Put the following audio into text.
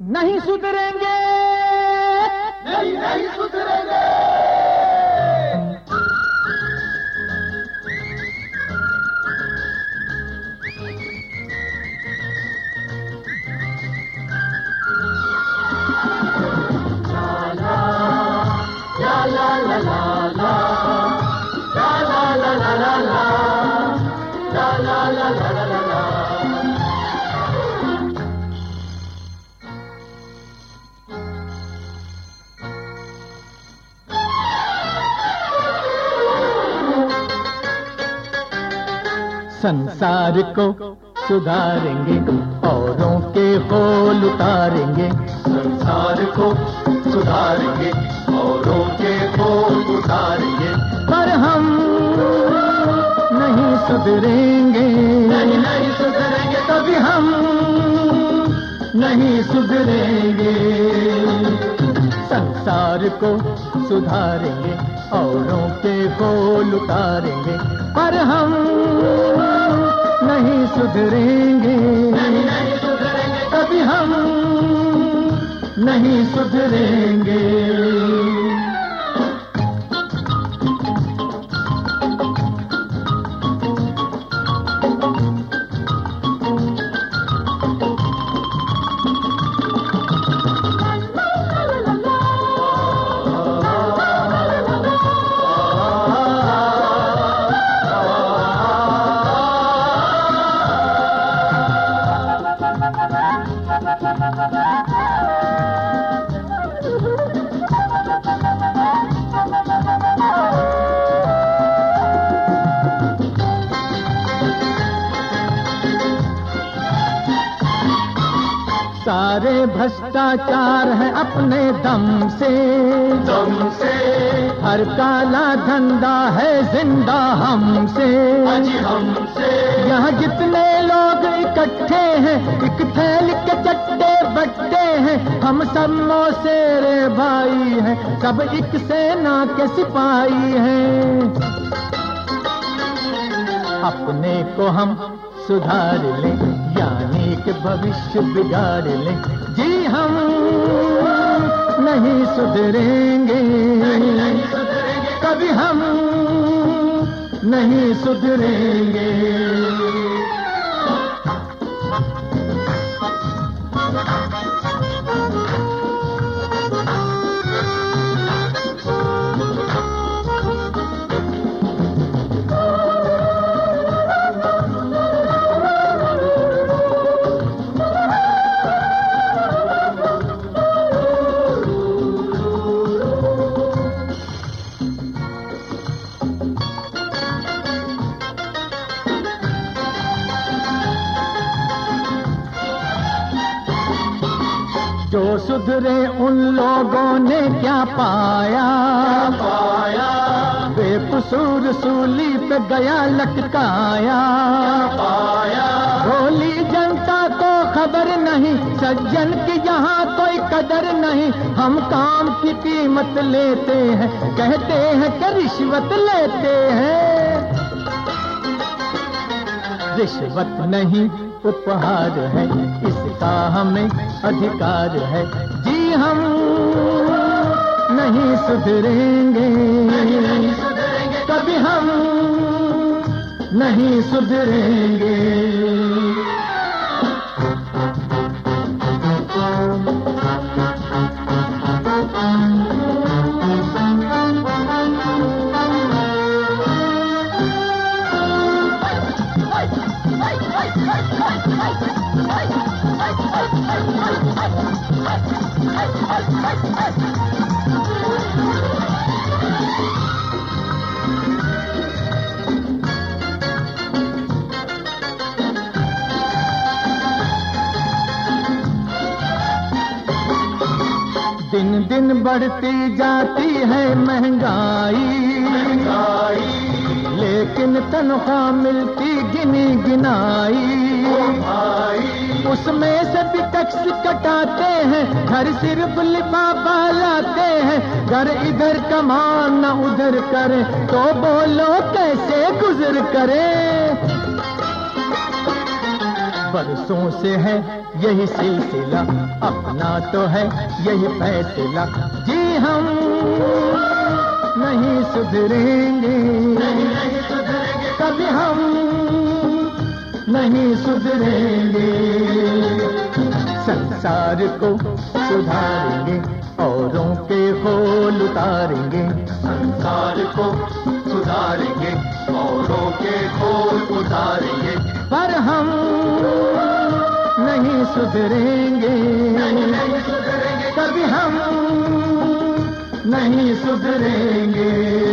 नहीं सुधरेंगे, नहीं सुधरेंगे। संसार को सुधारेंगे, औरों के होल उतारेंगे। संसार को सुधारेंगे, औरों के होल उतारेंगे। पर हम नहीं सुधरेंगे, नहीं सुधरेंगे। कभी हम नहीं सुधरेंगे। संसार को सुधारेंगे, औरों के होल उतारेंगे। पर हम नहीं सुधरेंगे, नहीं सुधरेंगे। कभी हम नहीं सुधरेंगे। सारे भ्रष्टाचार है अपने दम से, हर काला धंधा है जिंदा हमसे। हमसे यहाँ जितने लोग इकट्ठे हैं, एक थैली के चट्टे बट्टे हैं। हम सब मौसेरे भाई हैं, सब एक सेना के सिपाही हैं। अपने को हम सुधार लें, यानी कि भविष्य बिगाड़ लें। जी हम नहीं सुधरेंगे, नहीं सुधरेंगे। कभी हम नहीं सुधरेंगे। जो सुधरे उन लोगों ने क्या पाया, बेकसूर सूली पे गया लटकाया। भोली जनता को खबर नहीं, सज्जन की यहाँ कोई कदर नहीं। हम काम की कीमत लेते हैं, कहते हैं कि रिश्वत लेते हैं। रिश्वत नहीं उपहार है, इसका हमें अधिकार है। जी हम नहीं सुधरेंगे, नहीं सुधरेंगे। कभी हम नहीं सुधरेंगे। दिन दिन बढ़ती जाती है महंगाई, लेकिन तनख्वाह मिलती गिनी गिनाई। उसमें से भी टैक्स कटाते हैं, घर सिर्फ लिफाफा लाते हैं। घर इधर कमान न उधर करे, तो बोलो कैसे गुजर करे। बरसों से है यही सिलसिला, अपना तो है यही फैसला, जी हम नहीं सुधरेंगे, कभी हम नहीं सुधरेंगे। संसार को सुधारेंगे, औरों के खोल उतारेंगे, संसार को सुधारेंगे, औरों के खोल उतारेंगे, पर हम नहीं सुधरेंगे, नहीं सुधरेंगे, कभी हम नहीं सुधरेंगे।